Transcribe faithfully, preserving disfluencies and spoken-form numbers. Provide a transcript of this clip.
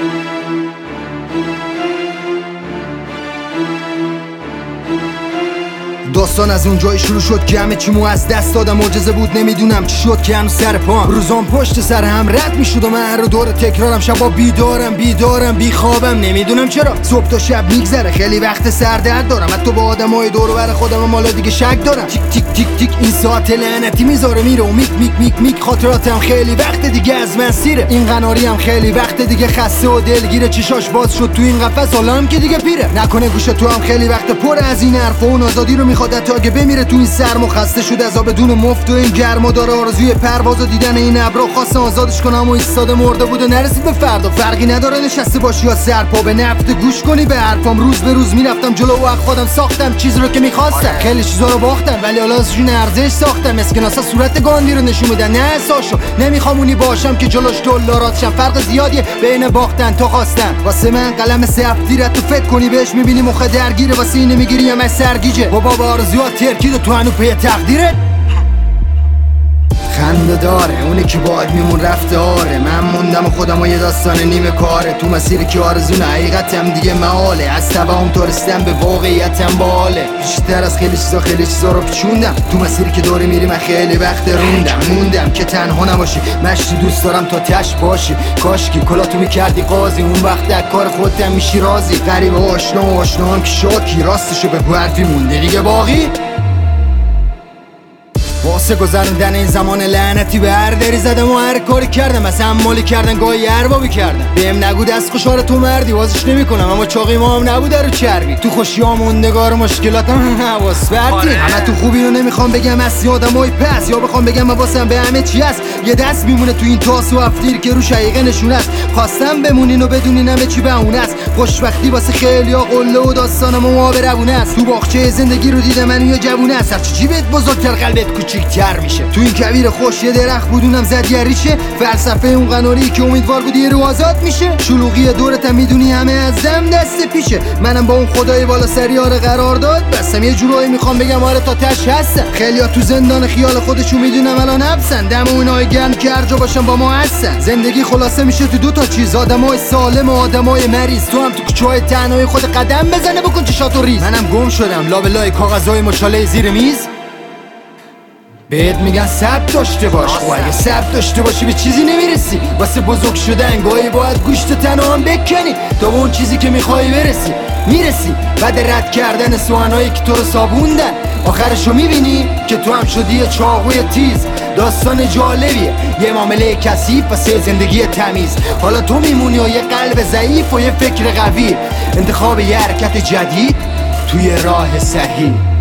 داستان از اونجایی شروع شد که همه چیمو از دست دادم، معجزه بود نمیدونم چی شد که هنوز سر پام، روزام پشت سر هم رد میشد و من هر رو دور تکرارم، شبا بیدارم بیدارم بیخوابم نمیدونم چرا، صبح تا شب میگذره خیلی وقت سردرد دارم، حتی با آدمای دور و بر خودم و مالا دیگه شک دارم، تیک تیک تیک تیک این ساعت لعنتی میذاره میره و میک میک میک میک خاطراتم خیلی وقت دیگه از من سیره، این قناری هم خیلی وقت دیگه خسته و دلگیره، چشاش باز شد تو این قفس حالا هم که دیگه پیره، نکنه گوش تو هم خیلی وقت پر از این حرفا و آزادی رو میخواد تا اگه بمیره تو این سرما، خسته شد از آب بدون مفت و این گرما، داره آرزوی پرواز و دیدن این ابرا، خواستم آزادش کنم و ایستاده مرده بود و نرسید به فردا، فرقی نداره نشسته باشی یا سرپا، به نفت گوش کنی به حرفام، روز به روز میرفتم جلو و خودم ساختم چیزی رو که میخواستم، خیلی چیزا رو باختم ولی حالا ازشون ارزش ساختم، اسکناسا صورت گاندی رو نشون میدن نه احساسشو، نمیخوام اونی باشم که جلوش دلارات شم، فرق زیادیه بین باختن تا خواستن، واسه من قلم سفت تو فکر کنی بهش میبینی مخ درگیره، واسه اینه میگیری همش سرگیجه بابا با آرزوات ترکید و تو هنو پی تقدیرت خنده داره، اونی که باید میمون رفته آره، من موندم و خودم و یه داستان نیمه کاره، تو مسیری که آرزون حقیقتم دیگه محاله، از توهم تو رسیدم به واقعیتم باله، بیشتر از خیلی چیزا خیلی چیزا رو پیچوندم، تو مسیری که داری میری من خیلی وقت روندم، موندم که تنها نباشی، مشتی دوست دارم تا تش باشی، کاشکی کلاتو میکردی قاضی، اون وقت در کار خودت میشی راضی، غریب و آشنا و آشنا هم که شاکی، راستشو به حرفی مونده دیگه باقی، واسه گذروندن این زمان لعنتی به هر دری زدم و هر کاری کردم، از همالی کردن گاهی اربابی کردم، بهم نگو دست خوشحال تو مردی بازش نمی کنم، اما چاقی ما هم نبوده رو چربی، تو خوشی ها موندگار مشکلاتم حواس بردی، همه تو خوبی رو نمیخوام بگم از آدمای پس، یا بخوام بگم واسم به همه چی هست، یه دست میمونه تو این تاس و افتیر که رو شقیقه نشونه است، خواستم بمونین و بدونین همه چی بهونه است، خوشبختی واسه خیلیا قله و داستانم و روونه است، تو باغچه زندگی رو دیدم من یه جوونه است، هر چی جیبت بزرگتر قلبت کوچیک‌تر میشه، تو این کویر خوش یه درخت بودونم زد یه ریشه، فلسفه اون قناری که امیدوار بودی یه رو آزاد میشه، شلوغی دورتم میدونی همه از دم دست پیشه، منم با اون خدای بالا سری آره قرار داد بسم، یه جورایی میخوام بگم آره تا تش هستم، خیلیا تو زندان خیال خودشون میدونم الان حبسن، دم اونای گرم که هر جا باشن با ما هستن، زندگی خلاصه میشه تو دو تا چیز، آدمای سالم و آدمای مریض، تو هم تو کوچه‌های تنهایی خود قدم بزنه بکن چشاتو ریز، منم گم شدم لابلای کاغذای مچاله زیر میز، بهت میگن ثبت داشته باش، خب اگه ثبت داشته باشی به چیزی نمیرسی، واسه بزرگ شدن گاهی باید گوشت تنها هم بکنی تا به اون چیزی که میخوای برسی، میرسی بعد رد کردن سوانایی که تو رو صابوندن، آخرشو میبینی که تو هم شدی یه چاقوی تیز، داستان جالبیه یه معامله کثیف واسه زندگی تمیز، حالا تو میمونی و یه قلب ضعیف و یه فکر قوی، انتخاب یه حرکت جدید توی راه صحیح.